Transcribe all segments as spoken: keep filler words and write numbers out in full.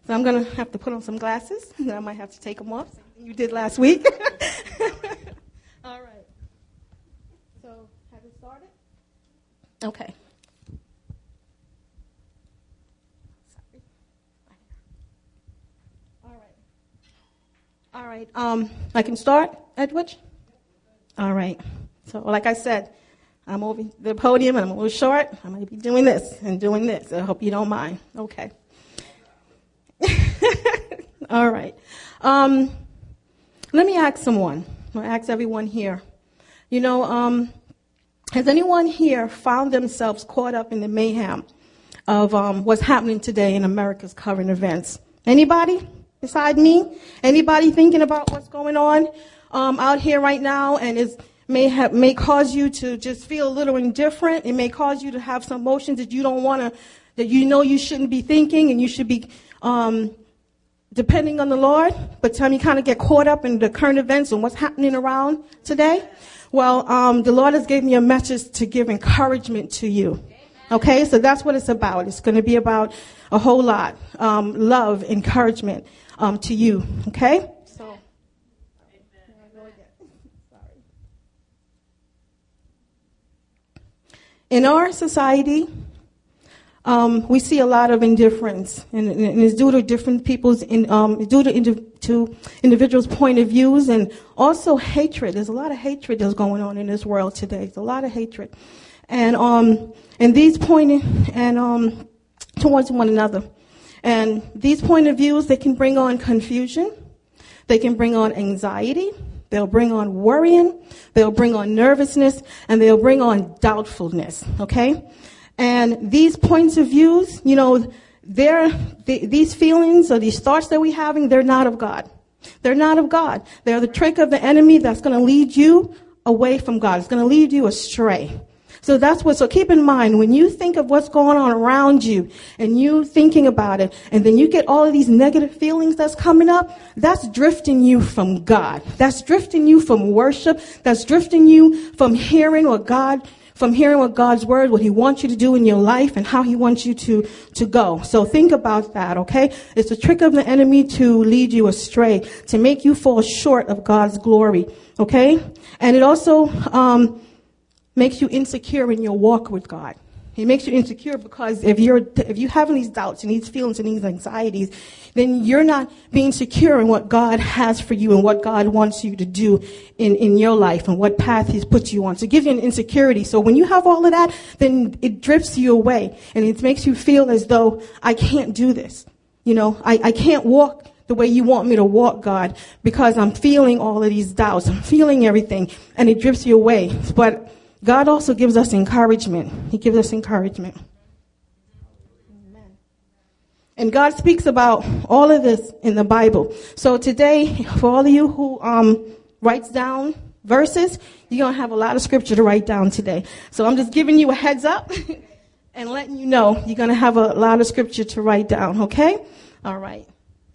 So I'm going to have to put on some glasses, and I might have to take them off. You did last week. All right. So, have it started? Okay. Sorry. All right. All right. Um, I can start, Edwidge? All right. So, like I said, I'm over the podium, and I'm a little short. I'm going to be doing this and doing this. I hope you don't mind. Okay. All right. Um, let me ask someone. I'll ask everyone here. You know, um, has anyone here found themselves caught up in the mayhem of um, what's happening today in America's current events? Anybody beside me? Anybody thinking about what's going on um, out here right now, and is may have may cause you to just feel a little indifferent? It may cause you to have some emotions that you don't want to, that you know you shouldn't be thinking, and you should be um, depending on the Lord. But time you kind of get caught up in the current events and what's happening around today. Well, um, the Lord has given me a message to give encouragement to you. Okay, so that's what it's about. It's going to be about a whole lot. Um, love, encouragement um, to you. Okay? So, in our society, um, we see a lot of indifference, and, and it's due to different people's, in, um, due to, indi- to individuals' point of views, and also hatred. There's a lot of hatred that's going on in this world today. There's a lot of hatred, and um, and these pointing and um, towards one another, and these point of views, they can bring on confusion, they can bring on anxiety, they'll bring on worrying, they'll bring on nervousness, and they'll bring on doubtfulness. Okay. And these points of views, you know, they're, they, these feelings or these thoughts that we're having, they're not of God. They're not of God. They're the trick of the enemy that's going to lead you away from God. It's going to lead you astray. So that's what, so keep in mind, when you think of what's going on around you and you thinking about it, and then you get all of these negative feelings that's coming up, that's drifting you from God. That's drifting you from worship. That's drifting you from hearing what God From hearing what God's word, what he wants you to do in your life, and how he wants you to, to go. So think about that, okay? It's a trick of the enemy to lead you astray, to make you fall short of God's glory, okay? And it also um, makes you insecure in your walk with God. It makes you insecure because if you're if you have these doubts and these feelings and these anxieties, then you're not being secure in what God has for you and what God wants you to do in, in your life and what path he's put you on. So it gives you an insecurity. So when you have all of that, then it drifts you away and it makes you feel as though I can't do this. You know, I, I can't walk the way you want me to walk, God, because I'm feeling all of these doubts. I'm feeling everything, and it drifts you away. But God also gives us encouragement. He gives us encouragement. Amen. And God speaks about all of this in the Bible. So today, for all of you who um, writes down verses, you're going to have a lot of scripture to write down today. So I'm just giving you a heads up and letting you know you're going to have a lot of scripture to write down, okay? All right.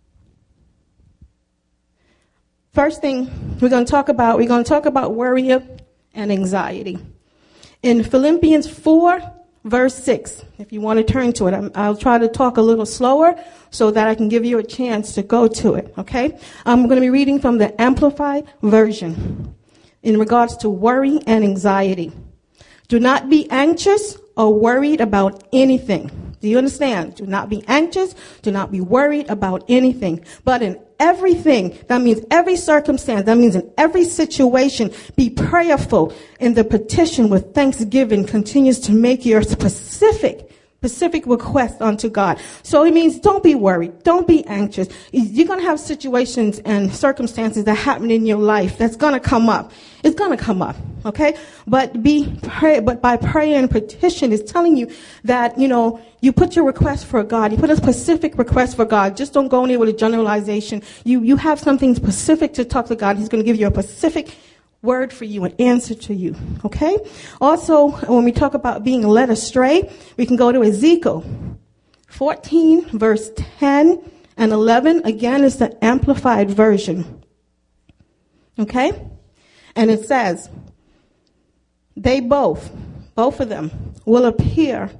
First thing we're going to talk about, we're going to talk about worry and anxiety. In Philippians four, verse six, if you want to turn to it, I'm, I'll try to talk a little slower so that I can give you a chance to go to it, okay? I'm going to be reading from the Amplified Version in regards to worry and anxiety. Do not be anxious or worried about anything. Do you understand? Do not be anxious. Do not be worried about anything. But in everything, that means every circumstance, that means in every situation, be prayerful in the petition with thanksgiving continues to make your specific specific request unto God. So it means don't be worried. Don't be anxious. You're going to have situations and circumstances that happen in your life that's going to come up. It's going to come up. Okay. But be pray, but by prayer and petition is telling you that, you know, you put your request for God. You put a specific request for God. Just don't go in there with a generalization. You, you have something specific to talk to God. He's going to give you a specific word for you, an answer to you. Okay? Also, when we talk about being led astray, we can go to Ezekiel fourteen, verse ten and eleven. Again, it's the Amplified Version. Okay? And it says, they both, both of them, will appear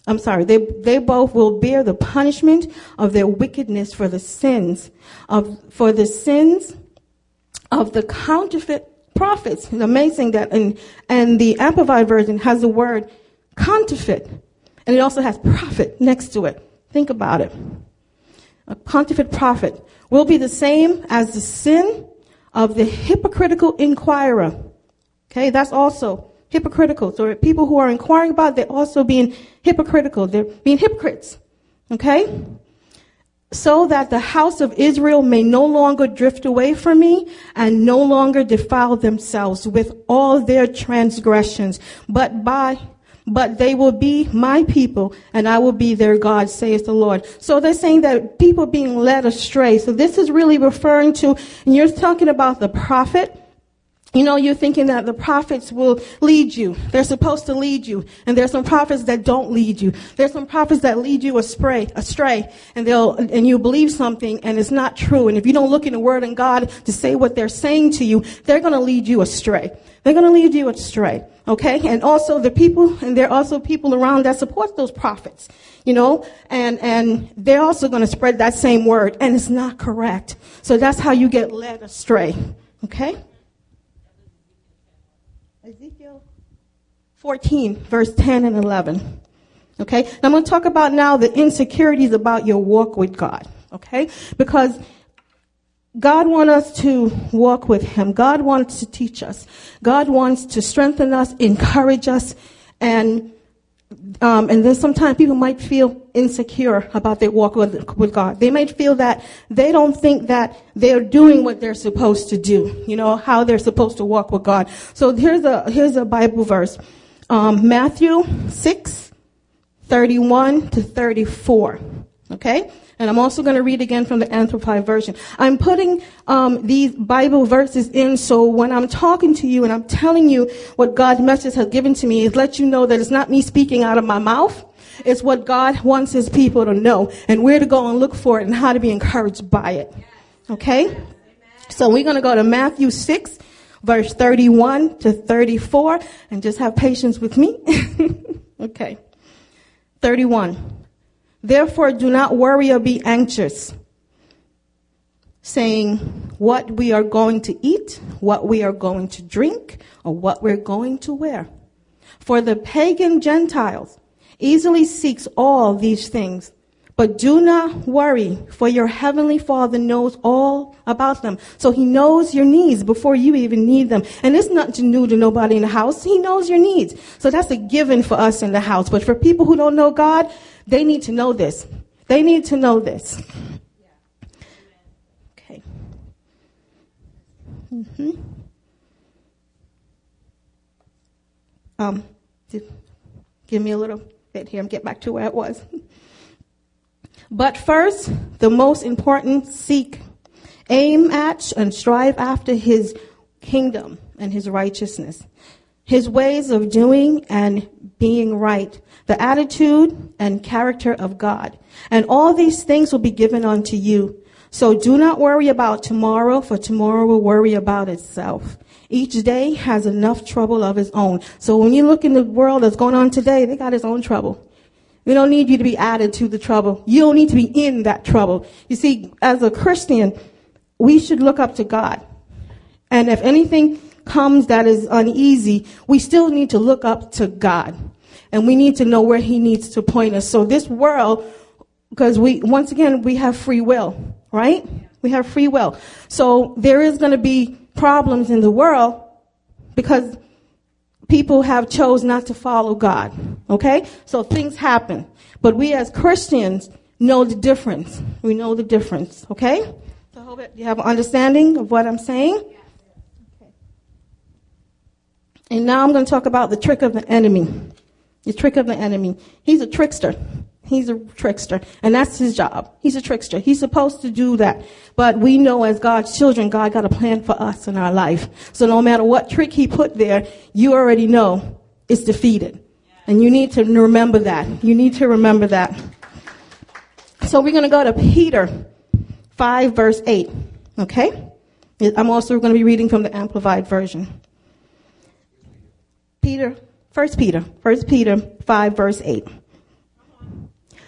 I'm sorry, they, they both will bear the punishment of their wickedness for the sins of, for the sins of the counterfeit prophets. It's amazing that, and, and the Amplified Version has the word counterfeit, and it also has prophet next to it. Think about it. A counterfeit prophet will be the same as the sin of the hypocritical inquirer. Okay, that's also hypocritical. So people who are inquiring about it, they're also being hypocritical. They're being hypocrites. Okay? So that the house of Israel may no longer drift away from me and no longer defile themselves with all their transgressions, but by But they will be my people, and I will be their God, saith the Lord. So they're saying that people being led astray. So this is really referring to, and you're talking about the prophet. You know, you're thinking that the prophets will lead you. They're supposed to lead you. And there's some prophets that don't lead you. There's some prophets that lead you astray, astray, and they'll, and you believe something and it's not true. And if you don't look in the Word of God to say what they're saying to you, they're going to lead you astray. They're going to lead you astray. Okay? And also the people, and there are also people around that support those prophets, you know, and, and they're also going to spread that same word, and it's not correct. So that's how you get led astray. Okay? Ezekiel fourteen, verse ten and eleven. Okay? Now I'm going to talk about now the insecurities about your walk with God. Okay? Because God wants us to walk with Him. God wants to teach us. God wants to strengthen us, encourage us, and um, and then sometimes people might feel insecure about their walk with, with God. They might feel that they don't think that they're doing what they're supposed to do. You know, how they're supposed to walk with God. So here's a here's a Bible verse, um, Matthew six, thirty-one to thirty-four. Okay. And I'm also going to read again from the Amplified Version. I'm putting um, these Bible verses in so when I'm talking to you and I'm telling you what God's message has given to me, is let you know that it's not me speaking out of my mouth. It's what God wants His people to know and where to go and look for it and how to be encouraged by it. Okay? So we're going to go to Matthew six, verse thirty-one to thirty-four, and just have patience with me. Okay. thirty-one. Therefore, do not worry or be anxious, saying what we are going to eat, what we are going to drink, or what we're going to wear. For the pagan Gentiles easily seeks all these things. But do not worry, for your heavenly Father knows all about them. So He knows your needs before you even need them. And it's nothing new to nobody in the house. He knows your needs. So that's a given for us in the house. But for people who don't know God, they need to know this. They need to know this. Okay. Mm-hmm. Um, give me a little bit here and get back to where it was. But first, the most important, seek, aim at, and strive after His kingdom and His righteousness, His ways of doing and being right, the attitude and character of God. And all these things will be given unto you. So do not worry about tomorrow, for tomorrow will worry about itself. Each day has enough trouble of its own. So when you look in the world that's going on today, they got its own trouble. We don't need you to be added to the trouble. You don't need to be in that trouble. You see, as a Christian, we should look up to God. And if anything comes that is uneasy, we still need to look up to God. And we need to know where He needs to point us. So this world, because we, once again, we have free will, right? We have free will. So there is going to be problems in the world because people have chose not to follow God. Okay? So things happen. But we as Christians know the difference. We know the difference. Okay? So I hope that you have an understanding of what I'm saying. Okay. And now I'm going to talk about the trick of the enemy. The trick of the enemy. He's a trickster. He's a trickster. And that's his job. He's a trickster. He's supposed to do that. But we know as God's children, God got a plan for us in our life. So no matter what trick he put there, you already know it's defeated. And you need to remember that. You need to remember that. So we're going to go to Peter five, verse eight. Okay? I'm also going to be reading from the Amplified Version. Peter, First Peter, First Peter five, verse eight.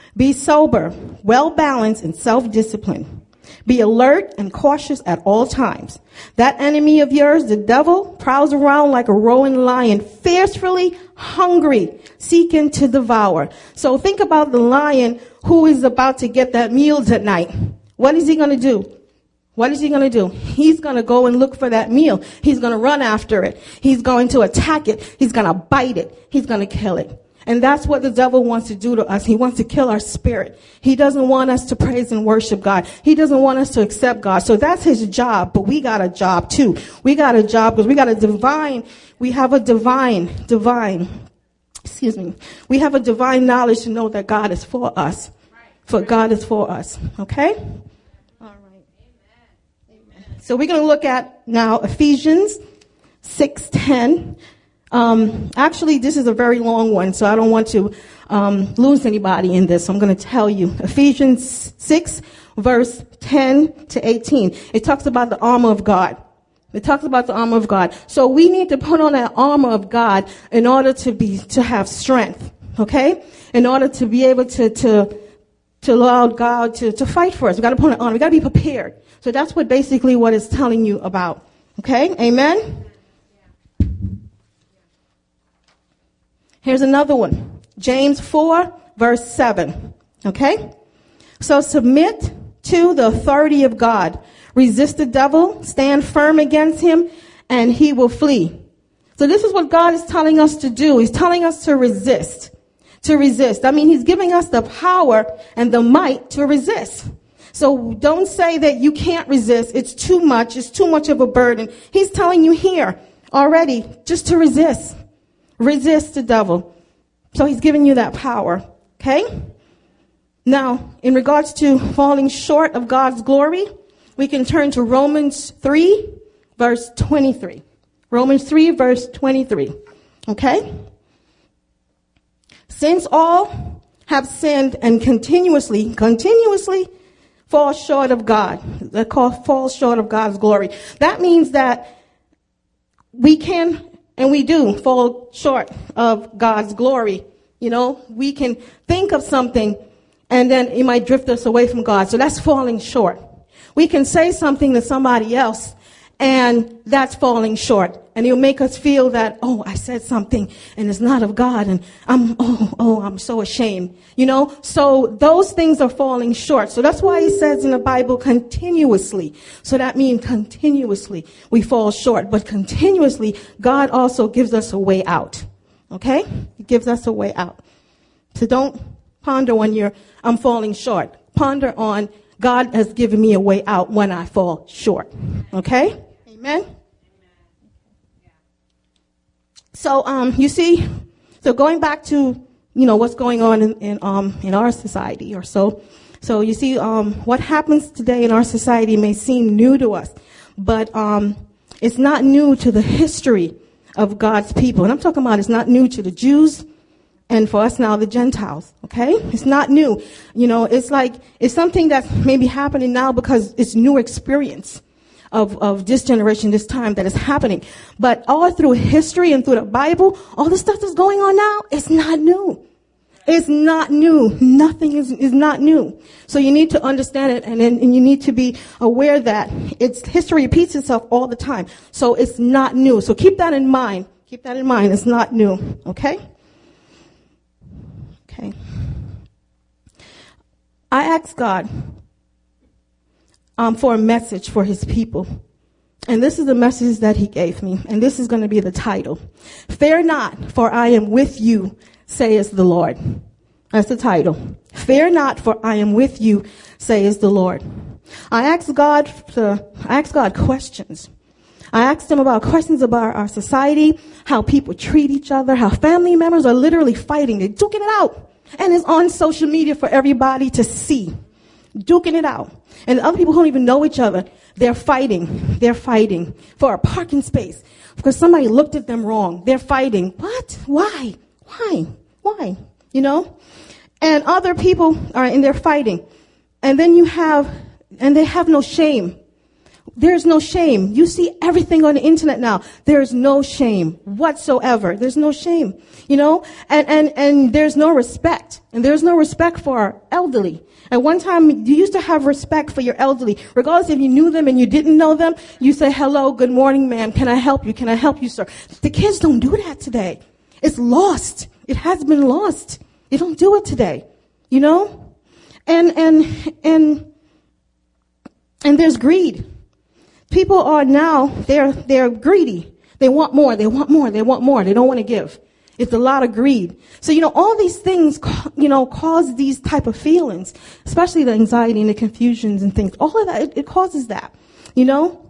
Be sober, well-balanced, and self-disciplined. Be alert and cautious at all times. That enemy of yours, the devil, prowls around like a roaring lion, fiercely hungry, seeking to devour. So think about the lion who is about to get that meal tonight. What is he going to do? What is he going to do? He's going to go and look for that meal. He's going to run after it. He's going to attack it. He's going to bite it. He's going to kill it. And that's what the devil wants to do to us. He wants to kill our spirit. He doesn't want us to praise and worship God. He doesn't want us to accept God. So that's his job, but we got a job too. We got a job because we got a divine, we have a divine, divine, excuse me, we have a divine knowledge to know that God is for us. For God is for us. Okay? All right. Amen. So we're going to look at now Ephesians six ten. Um, actually, this is a very long one, so I don't want to um, lose anybody in this. So I'm going to tell you. Ephesians six, verse ten to eighteen. It talks about the armor of God. It talks about the armor of God. So we need to put on that armor of God in order to be to have strength. Okay? In order to be able to to to allow God to to fight for us. We got to put it on. We got to be prepared. So that's what basically what it's telling you about. Okay? Amen. Here's another one. James four, verse seven. Okay? So submit to the authority of God. Resist the devil, stand firm against him, and he will flee. So this is what God is telling us to do. He's telling us to resist. To resist. I mean, he's giving us the power and the might to resist. So don't say that you can't resist. It's too much. It's too much of a burden. He's telling you here already just to resist. Resist the devil. So he's giving you that power. Okay? Now, in regards to falling short of God's glory, we can turn to Romans three, verse twenty-three. Romans three, verse twenty-three. Okay? Since all have sinned and continuously, continuously fall short of God. They call fall short of God's glory. That means that we can and we do fall short of God's glory. You know, we can think of something and then it might drift us away from God. So that's falling short. We can say something to somebody else and that's falling short. And it'll make us feel that, oh, I said something and it's not of God. And I'm, oh, oh, I'm so ashamed. You know, so those things are falling short. So that's why he says in the Bible continuously. So that means continuously we fall short. But continuously, God also gives us a way out. Okay? He gives us a way out. So don't ponder when you're, I'm falling short. Ponder on, God has given me a way out when I fall short. Okay? Amen? So, um, you see, so going back to, you know, what's going on in, in, um, in our society or so. So you see, um, what happens today in our society may seem new to us, but, um, it's not new to the history of God's people. And I'm talking about it's not new to the Jews and for us now, the Gentiles. Okay? It's not new. You know, it's like, it's something that's maybe happening now because it's new experience. Of, of this generation, this time that is happening. But all through history and through the Bible, all the stuff that's going on now, it's not new. It's not new. Nothing is, is not new. So you need to understand it and, and you need to be aware that it's, history repeats itself all the time. So it's not new. So keep that in mind. Keep that in mind. It's not new. Okay? Okay. I asked God Um, for a message for his people. And this is the message that he gave me. And this is going to be the title. Fear not, for I am with you, says the Lord. That's the title. Fear not, for I am with you, says the Lord. I asked God to, I asked God questions. I asked him about questions about our society, how people treat each other, how family members are literally fighting. They're duking it out. And it's on social media for everybody to see. Duking it out. And other people who don't even know each other, they're fighting. They're fighting for a parking space because somebody looked at them wrong. They're fighting. What? Why? Why? Why? You know? And other people are in there fighting. And then you have, and they have no shame. There's no shame. You see everything on the internet now. There's no shame whatsoever. There's no shame, you know, and, and, and there's no respect. And there's no respect for our elderly. At one time, you used to have respect for your elderly. Regardless if you knew them and you didn't know them, you say, hello, good morning, ma'am. Can I help you? Can I help you, sir? The kids don't do that today. It's lost. It has been lost. You don't do it today, you know? And, and, and, and there's greed. People are now, they're, they're greedy. They want more, they want more, they want more. They don't want to give. It's a lot of greed. So, you know, all these things, you know, cause these type of feelings, especially the anxiety and the confusions and things. All of that, it, it causes that, you know?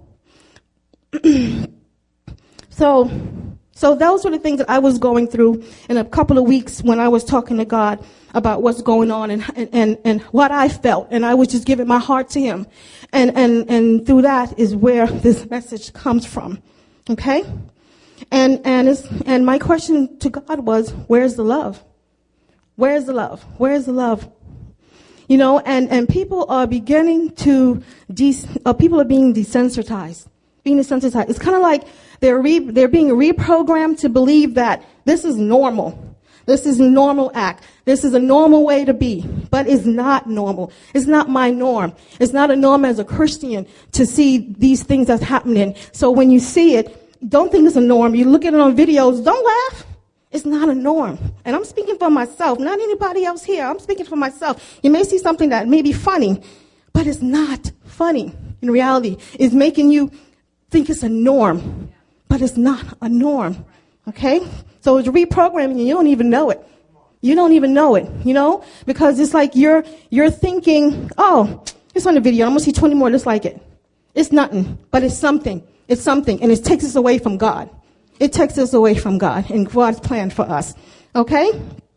so, so those were the things that I was going through in a couple of weeks when I was talking to God about what's going on and, and, and what I felt. And I was just giving my heart to him. And, and, and through that is where this message comes from. Okay? And, and it's, and my question to God was, where's the love? Where's the love? Where's the love? You know, and, and people are beginning to, de- uh, people are being desensitized. Being desensitized. It's kind of like they're re- they're being reprogrammed to believe that this is normal. This is a normal act. This is a normal way to be, but it's not normal. It's not my norm. It's not a norm as a Christian to see these things that's happening. So when you see it, don't think it's a norm. You look at it on videos, don't laugh. It's not a norm. And I'm speaking for myself, not anybody else here. I'm speaking for myself. You may see something that may be funny, but it's not funny. In reality, it's making you think it's a norm, but it's not a norm. Okay? So it's reprogramming and you don't even know it. You don't even know it, you know? Because it's like you're, you're thinking, oh, it's on the video. I'm going to see twenty more just like it. It's nothing, but it's something. It's something. And it takes us away from God. It takes us away from God and God's plan for us. Okay?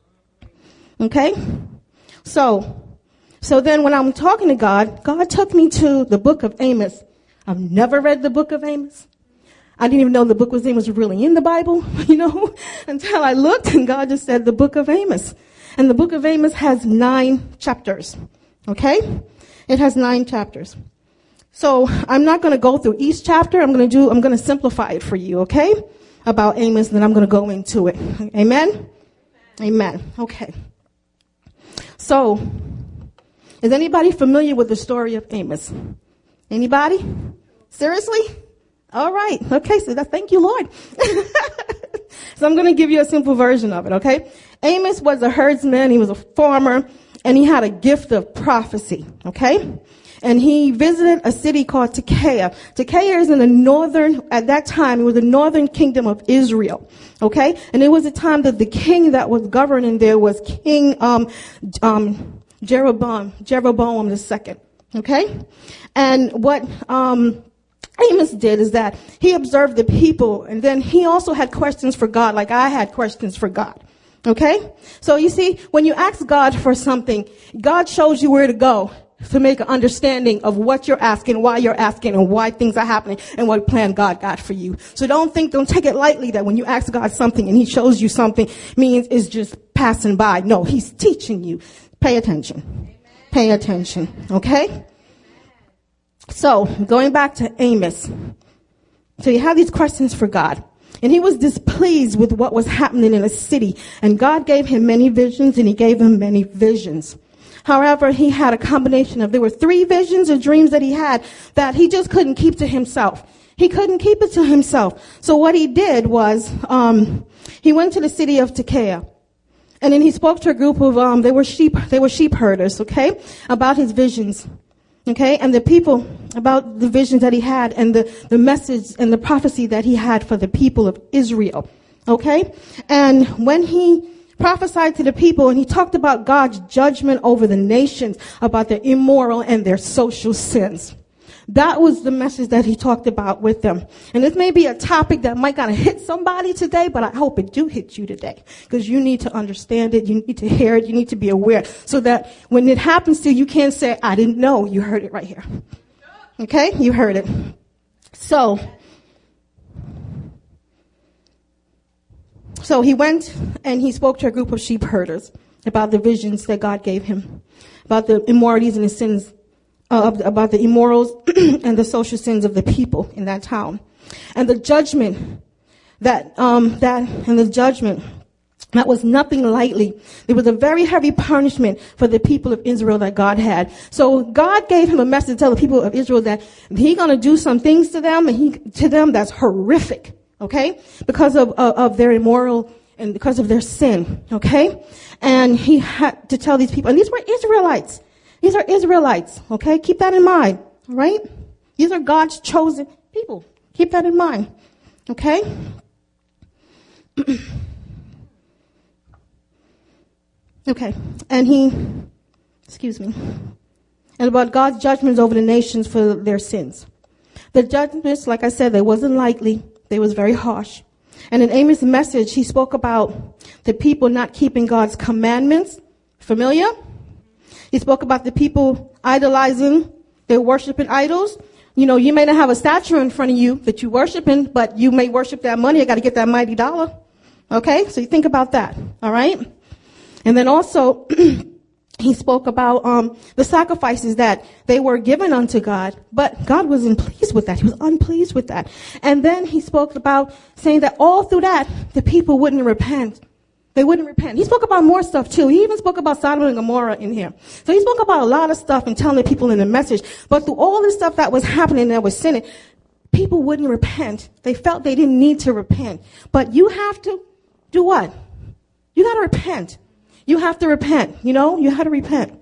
Okay? So, so then when I'm talking to God, God took me to the book of Amos. I've never read the book of Amos. I didn't even know the book of Amos was really in the Bible, you know, until I looked and God just said the book of Amos. And the book of Amos has nine chapters. Okay? It has nine chapters. So I'm not going to go through each chapter. I'm going to do, I'm going to simplify it for you, okay? About Amos, and then I'm going to go into it. Amen? Amen. Okay. So, is anybody familiar with the story of Amos? Anybody? Seriously? All right. Okay. So that, thank you, Lord. So I'm going to give you a simple version of it. Okay. Amos was a herdsman. He was a farmer and he had a gift of prophecy. Okay. And he visited a city called Tekoa. Tekoa is in the northern, at that time, it was the northern kingdom of Israel. Okay. And it was a time that the king that was governing there was King, um, um, Jeroboam, Jeroboam the second. Okay. And what, um, Amos did is that he observed the people and then he also had questions for God like I had questions for God. Okay? So you see, when you ask God for something, God shows you where to go to make an understanding of what you're asking, why you're asking, and why things are happening, and what plan God got for you. So don't think, don't take it lightly that when you ask God something and he shows you something means it's just passing by. No, he's teaching you. Pay attention. Amen. Pay attention. Okay? So, going back to Amos. So you have these questions for God. And he was displeased with what was happening in the city. And God gave him many visions, and he gave him many visions. However, he had a combination of, there were three visions or dreams that he had that he just couldn't keep to himself. He couldn't keep it to himself. So what he did was, um, he went to the city of Tekoa. And then he spoke to a group of, um, they were sheep, they were sheep herders, okay, about his visions. Okay, and the people, about the visions that he had and the, the message and the prophecy that he had for the people of Israel. Okay, and when he prophesied to the people and he talked about God's judgment over the nations, about their immoral and their social sins. That was the message that he talked about with them. And this may be a topic that might kind of hit somebody today, but I hope it do hit you today. Because you need to understand it, you need to hear it, you need to be aware. So that when it happens to you, you can't say, I didn't know. You heard it right here. Okay? You heard it. So, so he went and he spoke to a group of sheep herders about the visions that God gave him, about the immoralities and the sins uh, about the immorals and the social sins of the people in that town. And the judgment that, um, that, and the judgment that was nothing lightly. It was a very heavy punishment for the people of Israel that God had. So God gave him a message to tell the people of Israel that he's going to do some things to them, and he, to them that's horrific, okay? Because of, of, of their immoral and because of their sin, okay? And he had to tell these people, and these were Israelites. These are Israelites, okay? Keep that in mind, all right? These are God's chosen people. Keep that in mind, okay? Okay, and he, excuse me, and about God's judgments over the nations for their sins. The judgments, like I said, they wasn't lightly. They was very harsh. And in Amos' message, he spoke about the people not keeping God's commandments. Familiar? He spoke about the people idolizing, they're worshiping idols. You know, you may not have a statue in front of you that you're worshiping, but you may worship that money. You got to get that mighty dollar. Okay, so you think about that. All right. And then also, he spoke about um the sacrifices that they were given unto God, but God wasn't pleased with that. He was unpleased with that. And then he spoke about saying that all through that, the people wouldn't repent. They wouldn't repent. He spoke about more stuff too. He even spoke about Sodom and Gomorrah in here. So he spoke about a lot of stuff and telling the people in the message. But through all this stuff that was happening, that was sinning, people wouldn't repent. They felt they didn't need to repent. But you have to do what? You got to repent. You have to repent, you know, you have to repent.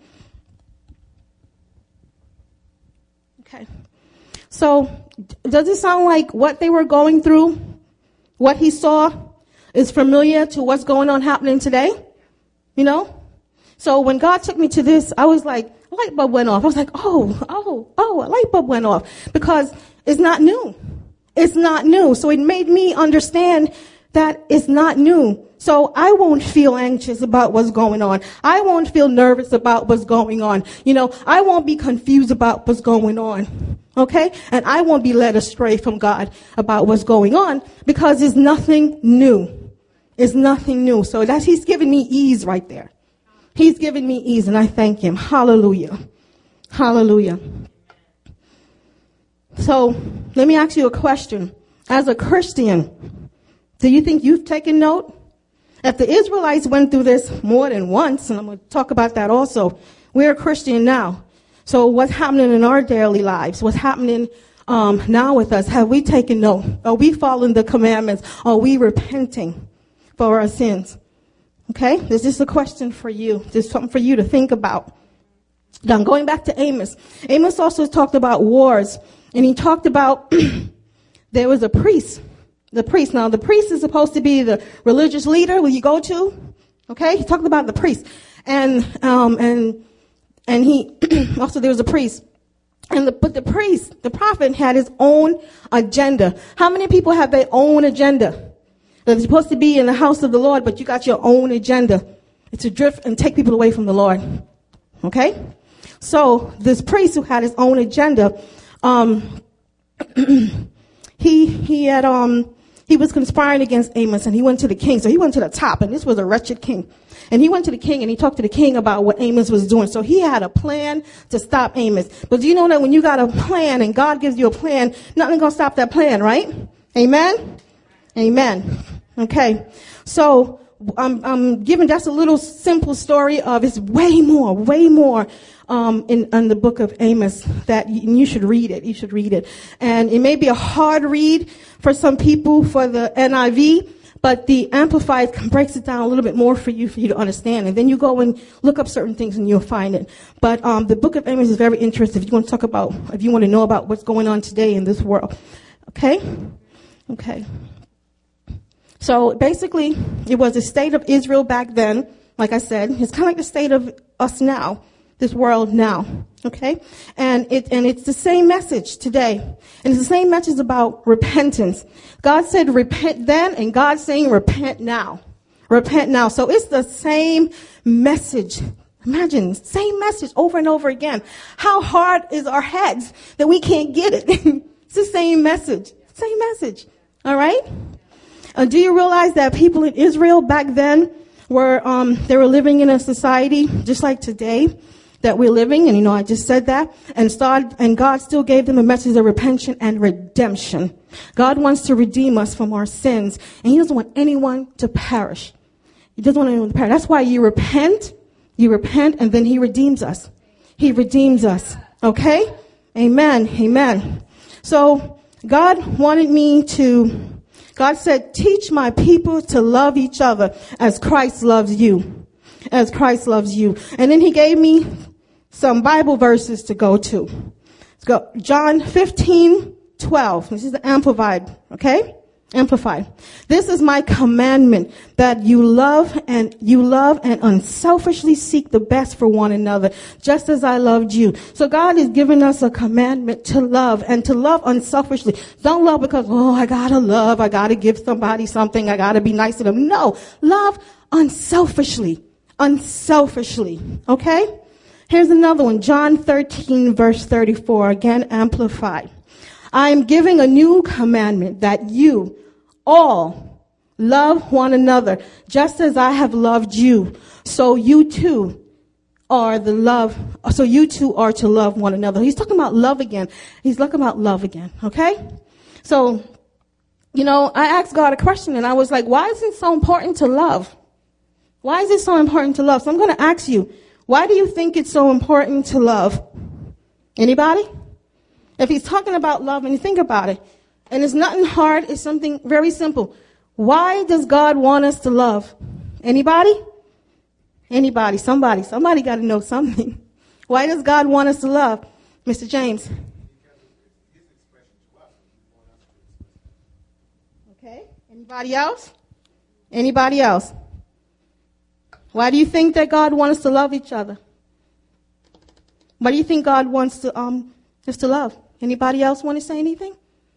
Okay. So, does it sound like what they were going through, what he saw, is familiar to what's going on happening today? You know? So when God took me to this, I was like, a light bulb went off. I was like, oh, oh, oh, a light bulb went off. Because it's not new. It's not new. So it made me understand that it's not new. So I won't feel anxious about what's going on. I won't feel nervous about what's going on. You know, I won't be confused about what's going on. Okay? And I won't be led astray from God about what's going on because it's nothing new. It's nothing new. So that's, he's giving me ease right there. He's giving me ease and I thank him. Hallelujah. Hallelujah. So let me ask you a question. As a Christian, do you think you've taken note? If the Israelites went through this more than once, and I'm going to talk about that also, we're a Christian now. So what's happening in our daily lives? What's happening um, now with us? Have we taken note? Are we following the commandments? Are we repenting for our sins? Okay? This is a question for you. This is something for you to think about. Now, going back to Amos. Amos also talked about wars, and he talked about there was a priest. The priest. Now, the priest is supposed to be the religious leader where you go to. Okay? He talked about the priest. And, um, and, and he, also there was a priest. And the, but the priest, the prophet had his own agenda. How many people have their own agenda? They're supposed to be in the house of the Lord, but you got your own agenda. It's to drift and take people away from the Lord. Okay? So, this priest who had his own agenda, um, he, he had, um, He was conspiring against Amos, and he went to the king. So he went to the top, and this was a wretched king. And he went to the king, and he talked to the king about what Amos was doing. So he had a plan to stop Amos. But do you know that when you got a plan and God gives you a plan, nothing gonna stop that plan, right? Amen? Amen. Okay. So I'm, I'm giving just a little simple story of it's way more, way more um in, in the book of Amos that you, you should read it. You should read it. And it may be a hard read for some people for the N I V, but the Amplified breaks it down a little bit more for you, for you to understand. And then you go and look up certain things and you'll find it. But um the book of Amos is very interesting if you want to talk about, if you want to know about what's going on today in this world. Okay? Okay. So basically, it was the state of Israel back then. Like I said, it's kind of like the state of us now, this world now. Okay? And it, and it's the same message today. And it's the same message about repentance. God said repent then, and God's saying repent now. Repent now. So it's the same message. Imagine, same message over and over again. How hard is our heads that we can't get it? It's the same message. Same message. All right? Uh, do you realize that people in Israel back then were, um, they were living in a society just like today? that we're living. And, you know, I just said that. And started, and God still gave them a message of repentance and redemption. God wants to redeem us from our sins. And he doesn't want anyone to perish. He doesn't want anyone to perish. That's why you repent, you repent, and then he redeems us. He redeems us. Okay? Amen. Amen. So God wanted me to, God said, teach my people to love each other as Christ loves you. As Christ loves you. And then he gave me some Bible verses to go to. Let's go. John fifteen twelve. This is the Amplified. Okay? Amplified. This is my commandment, that you love and you love and unselfishly seek the best for one another, just as I loved you. So God has given us a commandment to love, and to love unselfishly. Don't love because, oh, I gotta love, I gotta give somebody something, I gotta be nice to them. No, love unselfishly, unselfishly. Okay? Here's another one, John thirteen verse thirty-four, again Amplified. I am giving a new commandment, that you all love one another, just as I have loved you. So you too are the love, so you two are to love one another. He's talking about love again. He's talking about love again. Okay? So, you know, I asked God a question and I was like, why is it so important to love? Why is it so important to love? So I'm going to ask you, why do you think it's so important to love? Anybody? If he's talking about love, and you think about it, and it's nothing hard, it's something very simple. Why does God want us to love? Anybody? Anybody, somebody, somebody got to know something. Why does God want us to love? Mister James. Okay, anybody else? Anybody else? Why do you think that God wants us to love each other? Why do you think God wants to, um, us to love? Anybody else want to say anything?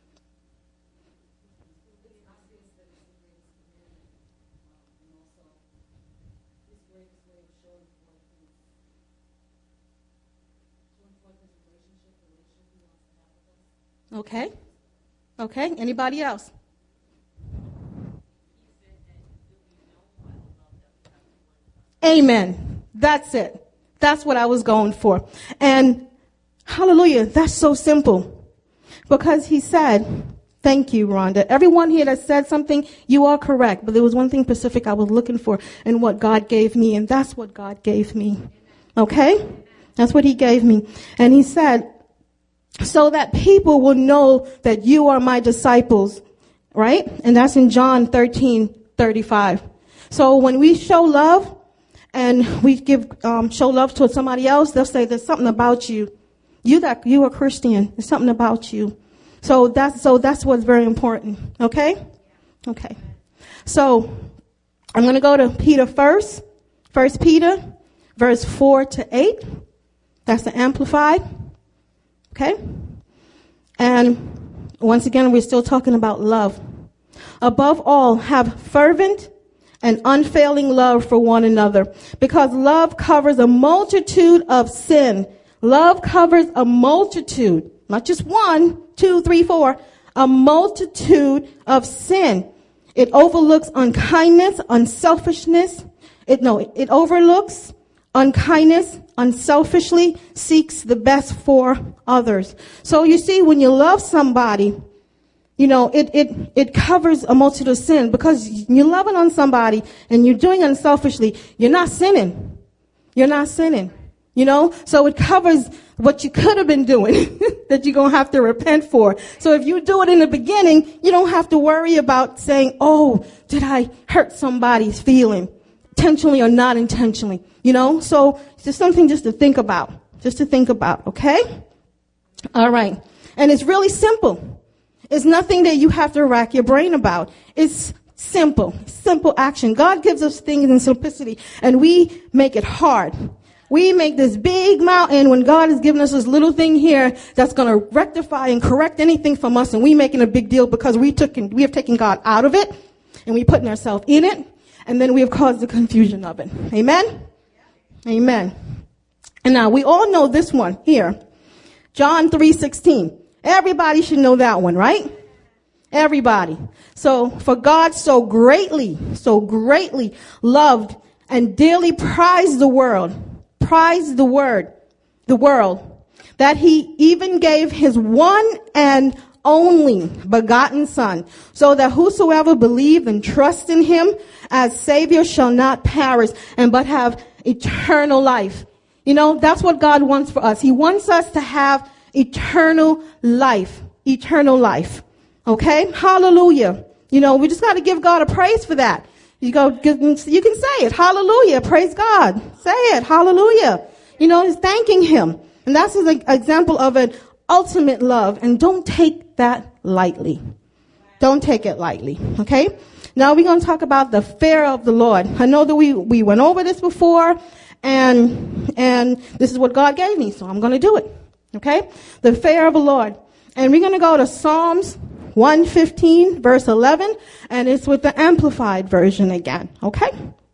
Okay. Okay. Anybody else? Amen. That's it. That's what I was going for. And hallelujah, that's so simple. Because he said, thank you, Rhonda. Everyone here that said something, you are correct. But there was one thing specific I was looking for and what God gave me. And that's what God gave me. Okay? That's what he gave me. And he said, so that people will know that you are my disciples. Right? And that's in John thirteen thirty-five. So when we show love and we give, um, show love to somebody else, they'll say there's something about you. You that you are Christian. There's something about you. So that's so that's what's very important. Okay? Okay. So I'm gonna go to Peter first. First Peter, verse four to eight. That's the Amplified. Okay? And once again, we're still talking about love. Above all, have fervent and unfailing love for one another, because love covers a multitude of sin. Love covers a multitude, not just one, two, three, four, a multitude of sin. It overlooks unkindness, unselfishness. It, no, it overlooks unkindness, unselfishly seeks the best for others. So you see, when you love somebody, you know, it, it, it covers a multitude of sin, because you're loving on somebody and you're doing it unselfishly. You're not sinning. You're not sinning. You know, so it covers what you could have been doing that you're going to have to repent for. So if you do it in the beginning, you don't have to worry about saying, oh, did I hurt somebody's feeling intentionally or not intentionally? You know, so it's just something just to think about, just to think about. Okay. All right. And it's really simple. It's nothing that you have to rack your brain about. It's simple, simple action. God gives us things in simplicity and we make it hard. We make this big mountain when God has given us this little thing here that's going to rectify and correct anything from us, and we making a big deal because we took we have taken God out of it and we putting ourselves in it, and then we have caused the confusion of it. Amen? Amen. And now we all know this one here. John three sixteen. Everybody should know that one, right? Everybody. So, for God so greatly, so greatly loved and dearly prized the world. Prize the word. the world, that he even gave his one and only begotten Son, so that whosoever believe and trust in him as Savior shall not perish, and but have eternal life. You know, that's what God wants for us. He wants us to have eternal life. Eternal life. Okay? Hallelujah. You know, we just got to give God a praise for that. You go, you can say it. Hallelujah. Praise God. Say it. Hallelujah. You know, he's thanking him. And that's an example of an ultimate love. And don't take that lightly. Don't take it lightly. Okay? Now we're going to talk about the fear of the Lord. I know that we, we went over this before, and, and this is what God gave me, so I'm going to do it. Okay? The fear of the Lord. And we're going to go to Psalms one fifteen, verse eleven, and it's with the Amplified version again. Okay?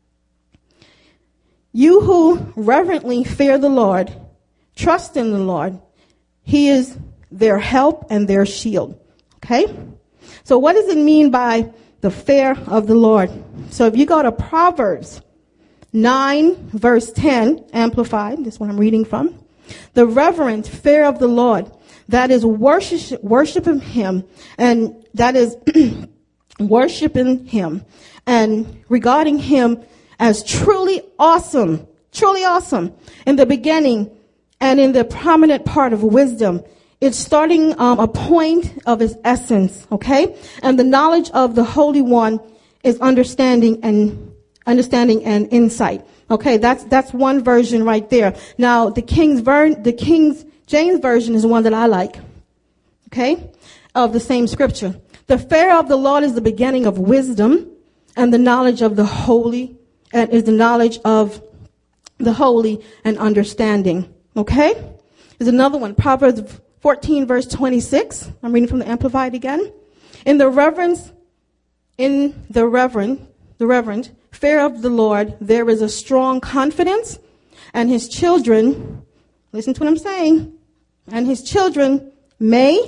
You who reverently fear the Lord, trust in the Lord. He is their help and their shield. Okay? So what does it mean by the fear of the Lord? So if you go to Proverbs nine, verse ten, Amplified, this is what I'm reading from. The reverent fear of the Lord, that is worship, worshiping him, and that is worshiping him and regarding him as truly awesome, truly awesome in the beginning and in the prominent part of wisdom. It's starting um, a point of its essence, okay? And the knowledge of the Holy One is understanding and understanding and insight. Okay, that's that's one version right there. Now, the King's ver- the King's James version is the one that I like. Okay, of the same scripture. The fear of the Lord is the beginning of wisdom, and the knowledge of the holy and is the knowledge of the holy and understanding. Okay, there's another one. Proverbs fourteen, verse twenty-six. I'm reading from the Amplified again. In the reverence, in the reverend, the reverend fear of the Lord, there is a strong confidence, and his children, listen to what I'm saying, and his children may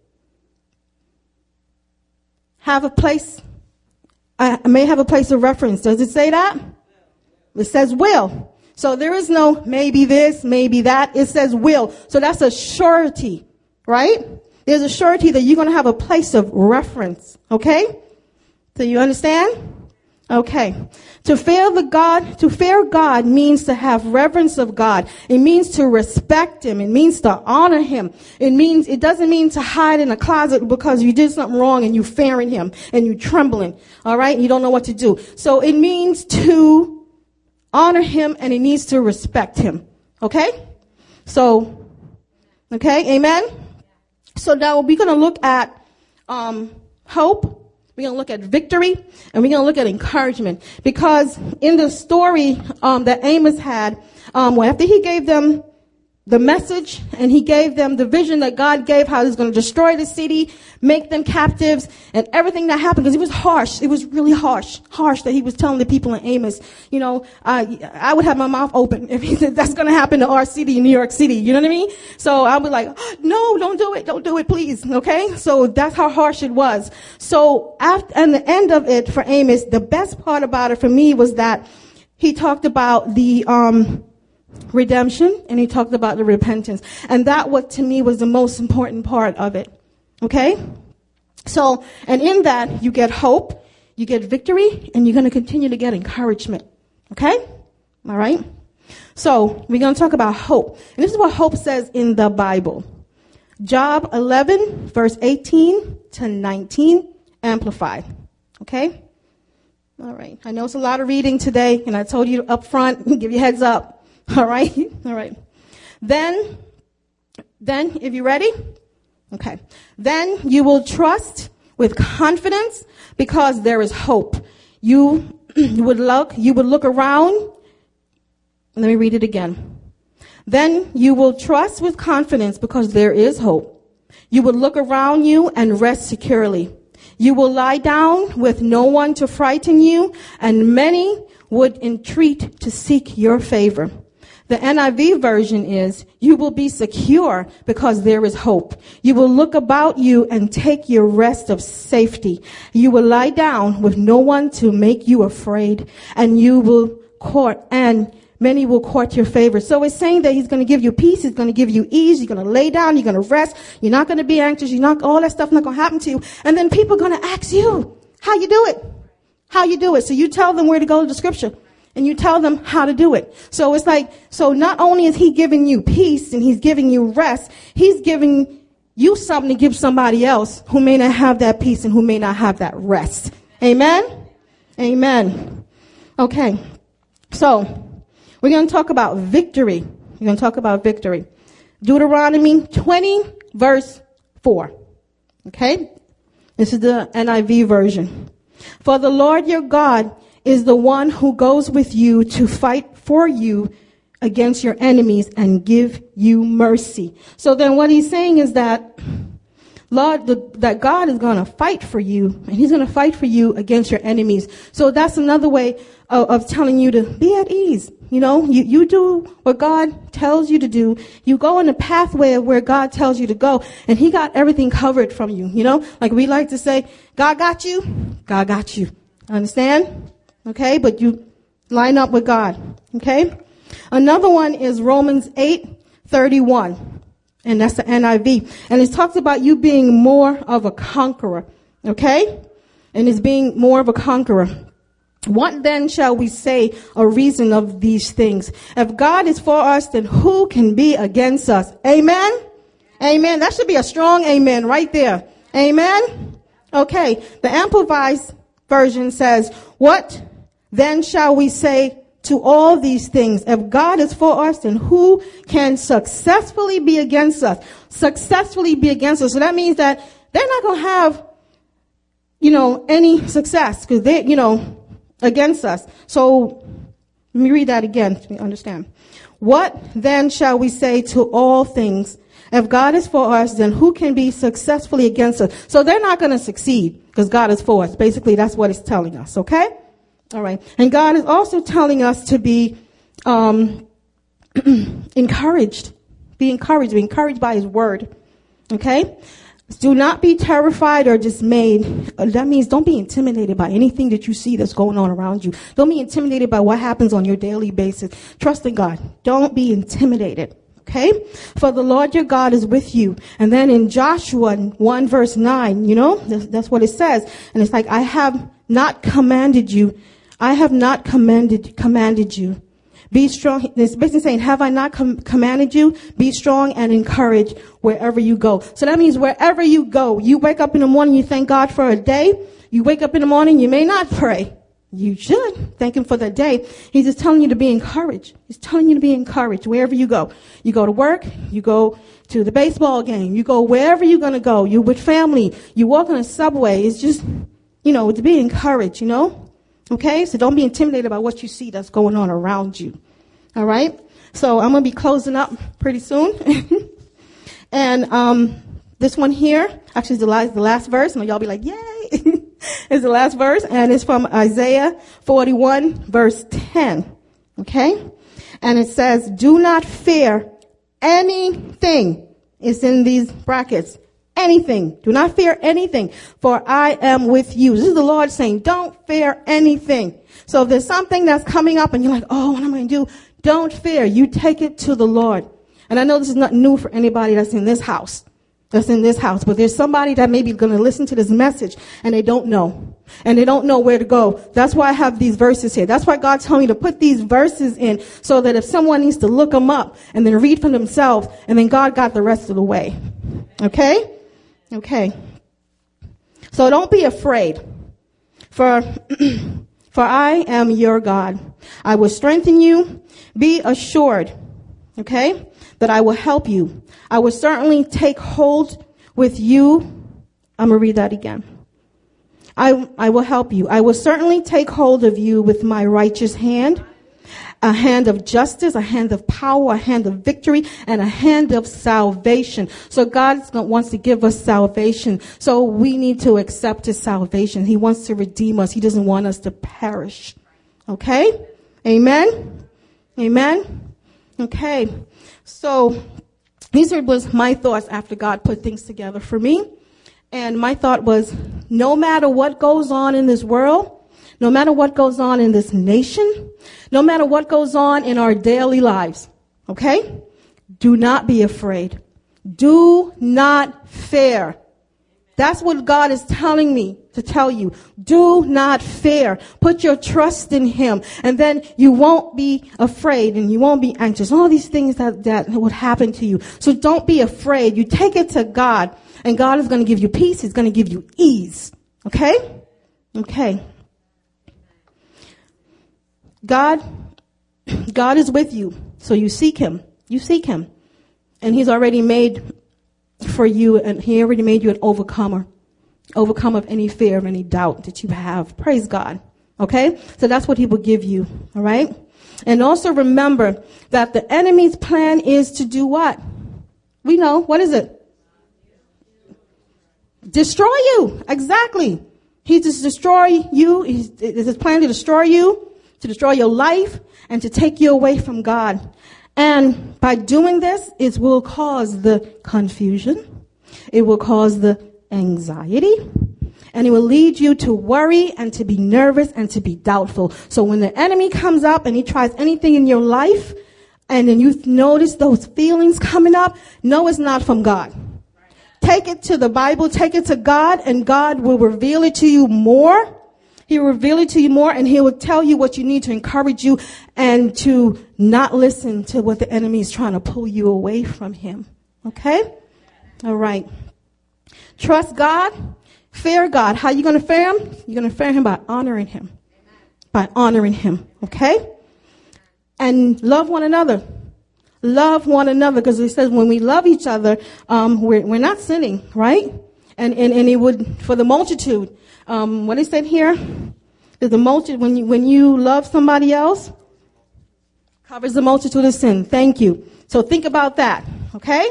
have a place, uh, may have a place of reference. Does it say that? It says will. So there is no maybe this, maybe that. It says will. So that's a surety, right? There's a surety that you're going to have a place of reference. Okay? So you understand? Okay. To fear the God, to fear God means to have reverence of God. It means to respect him. It means to honor him. It means, it doesn't mean to hide in a closet because you did something wrong and you fearing him and you trembling. All right. And you don't know what to do. So it means to honor him, and it needs to respect him. Okay. So, okay. Amen. So now we're going to look at, um, hope. We're going to look at victory, and we're going to look at encouragement. Because in the story um, that Amos had, um, after he gave them the message and he gave them the vision that God gave, how he was going to destroy the city, make them captives, and everything that happened, because it was harsh. It was really harsh, harsh that he was telling the people in Amos. You know, uh, I would have my mouth open if he said that's going to happen to our city, New York City. You know what I mean? So I was like, no, don't do it. Don't do it, please. Okay? So that's how harsh it was. So after, and the end of it for Amos, the best part about it for me was that he talked about the, um, redemption, and he talked about the repentance. And that what to me was the most important part of it. Okay? So, and in that you get hope, you get victory, and you're going to continue to get encouragement. Okay? All right? So, we're going to talk about hope. And this is what hope says in the Bible. Job eleven, verse eighteen to nineteen, Amplified. Okay? All right. I know it's a lot of reading today, and I told you up front, give you heads up. All right. All right. Then, then, if you're ready, okay. Then you will trust with confidence because there is hope. You would look, you would look around. Let me read it again. Then you will trust with confidence because there is hope. You will look around you and rest securely. You will lie down with no one to frighten you, and many would entreat to seek your favor. The N I V version is, you will be secure because there is hope. You will look about you and take your rest of safety. You will lie down with no one to make you afraid, and you will court and many will court your favor. So it's saying that he's going to give you peace. He's going to give you ease. You're going to lay down. You're going to rest. You're not going to be anxious. You're not, all that stuff not going to happen to you. And then people are going to ask you how you do it, how you do it. So you tell them where to go to the scripture and you tell them how to do it. So it's like, so not only is he giving you peace and he's giving you rest, he's giving you something to give somebody else who may not have that peace and who may not have that rest. Amen. Amen. Okay. So we're going to talk about victory. We're going to talk about victory. Deuteronomy twenty, verse four. Okay? This is the N I V version. For the Lord your God is the one who goes with you to fight for you against your enemies and give you mercy. So then what he's saying is that Lord, the, that God is going to fight for you, and he's going to fight for you against your enemies. So that's another way of, of telling you to be at ease. You know, you, you do what God tells you to do. You go in the pathway of where God tells you to go, and he got everything covered from you. You know, like we like to say, God got you, God got you. Understand? Okay, but you line up with God. Okay? Another one is Romans eight thirty-one. And that's the N I V. And it talks about you being more of a conqueror. Okay? And it's being more of a conqueror. What then shall we say a reason of these things? If God is for us, then who can be against us? Amen? Amen. That should be a strong amen right there. Amen? Okay. The Amplified version says, what then shall we say to all these things? If God is for us, then who can successfully be against us? Successfully be against us. So that means that they're not going to have, you know, any success because they, you know, against us. So let me read that again so you understand. What then shall we say to all things? If God is for us, then who can be successfully against us? So they're not going to succeed because God is for us. Basically, that's what it's telling us. Okay? All right. And God is also telling us to be um, encouraged. Be encouraged. Be encouraged by his word. Okay? Do not be terrified or dismayed. That means don't be intimidated by anything that you see that's going on around you. Don't be intimidated by what happens on your daily basis. Trust in God. Don't be intimidated. Okay? For the Lord your God is with you. And then in Joshua one verse nine, you know, that's, that's what it says. And it's like, I have not commanded you. I have not commanded, commanded you. Be strong. It's basically saying, have I not com- commanded you? Be strong and encouraged wherever you go. So that means wherever you go, you wake up in the morning, you thank God for a day. You wake up in the morning, you may not pray. You should thank him for the day. He's just telling you to be encouraged. He's telling you to be encouraged wherever you go. You go to work, you go to the baseball game, you go wherever you're going to go. You're with family, you walk on a subway. It's just, you know, to be encouraged, you know. Okay, so don't be intimidated by what you see that's going on around you. All right, so I'm going to be closing up pretty soon. And um this one here, actually, is the last, the last verse. And y'all be like, yay. It's the last verse. And it's from Isaiah forty-one, verse ten. Okay, and it says, do not fear anything. It's in these brackets. Anything. Do not fear anything, for I am with you. This is the Lord saying, don't fear anything. So if there's something that's coming up and you're like, oh, what am I going to do? Don't fear. You take it to the Lord. And I know this is not new for anybody that's in this house. That's in this house. But there's somebody that may be going to listen to this message and they don't know. And they don't know where to go. That's why I have these verses here. That's why God told me to put these verses in so that if someone needs to look them up and then read for themselves, and then God got the rest of the way. Okay? Okay. So don't be afraid, for, for I am your God. I will strengthen you. Be assured, okay, that I will help you. I will certainly take hold with you. I'm going to read that again. I, I will help you. I will certainly take hold of you with my righteous hand. A hand of justice, a hand of power, a hand of victory, and a hand of salvation. So God wants to give us salvation. So we need to accept his salvation. He wants to redeem us. He doesn't want us to perish. Okay? Amen? Amen? Okay. So these are was my thoughts after God put things together for me. And my thought was, no matter what goes on in this world, no matter what goes on in this nation, no matter what goes on in our daily lives, okay? Do not be afraid. Do not fear. That's what God is telling me to tell you. Do not fear. Put your trust in Him, and then you won't be afraid and you won't be anxious. All these things that, that would happen to you. So don't be afraid. You take it to God, and God is going to give you peace. He's going to give you ease. Okay? Okay. God, God is with you. So you seek Him. You seek Him. And He's already made for you, and He already made you an overcomer. Overcome of any fear, of any doubt that you have. Praise God. Okay? So that's what He will give you. All right? And also remember that the enemy's plan is to do what? We know. What is it? Destroy you. Exactly. He just destroy you. He's, it's His plan to destroy you, to destroy your life, and to take you away from God. And by doing this, it will cause the confusion. It will cause the anxiety. And it will lead you to worry and to be nervous and to be doubtful. So when the enemy comes up and he tries anything in your life, and then you notice those feelings coming up, no, it's not from God. Take it to the Bible, take it to God, and God will reveal it to you more. He will reveal it to you more, and He will tell you what you need to encourage you and to not listen to what the enemy is trying to pull you away from Him. Okay? All right. Trust God. Fear God. How are you going to fear Him? You're going to fear Him by honoring Him. By honoring Him. Okay? And love one another. Love one another, because it says when we love each other, um, we're, we're not sinning, right? And, and, and it would, for the multitude, um, what is said here? There's a multitude, when you, when you love somebody else, covers the multitude of sin. Thank you. So think about that, okay?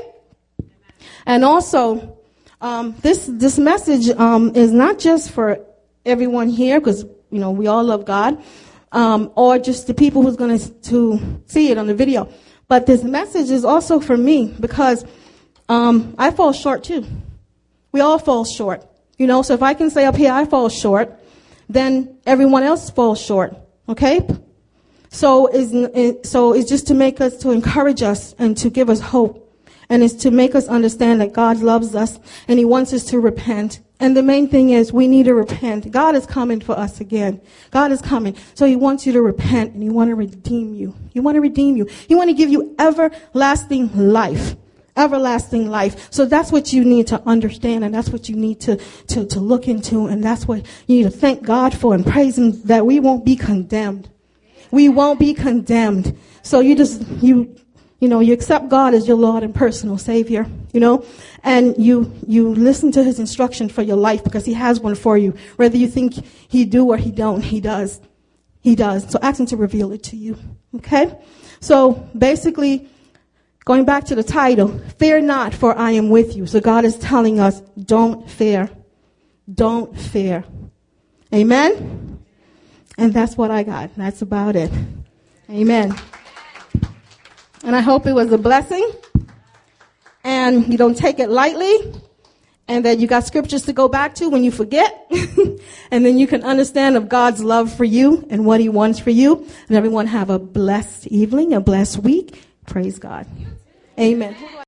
And also, um, this, this message, um, is not just for everyone here, because, you know, we all love God, um, or just the people who's going to, to see it on the video. But this message is also for me, because, um, I fall short too. We all fall short. You know, so if I can say up here I fall short, then everyone else falls short. Okay? So it's, so it's just to make us, to encourage us and to give us hope. And it's to make us understand that God loves us and He wants us to repent. And the main thing is we need to repent. God is coming for us again. God is coming. So He wants you to repent, and He wants to redeem you. He wants to redeem you. He wants to give you everlasting life. Everlasting life. So that's what you need to understand, and that's what you need to, to, to look into, and that's what you need to thank God for and praise Him that we won't be condemned. We won't be condemned. So you just, you, you know, you accept God as your Lord and personal Savior, you know, and you, you listen to His instruction for your life, because He has one for you. Whether you think He do or He don't, He does. He does. So ask Him to reveal it to you. Okay? So basically, going back to the title, fear not, for I am with you. So God is telling us, don't fear. Don't fear. Amen? And that's what I got. That's about it. Amen. And I hope it was a blessing. And you don't take it lightly. And that you got scriptures to go back to when you forget. And then you can understand of God's love for you and what He wants for you. And everyone have a blessed evening, a blessed week. Praise God. Amen.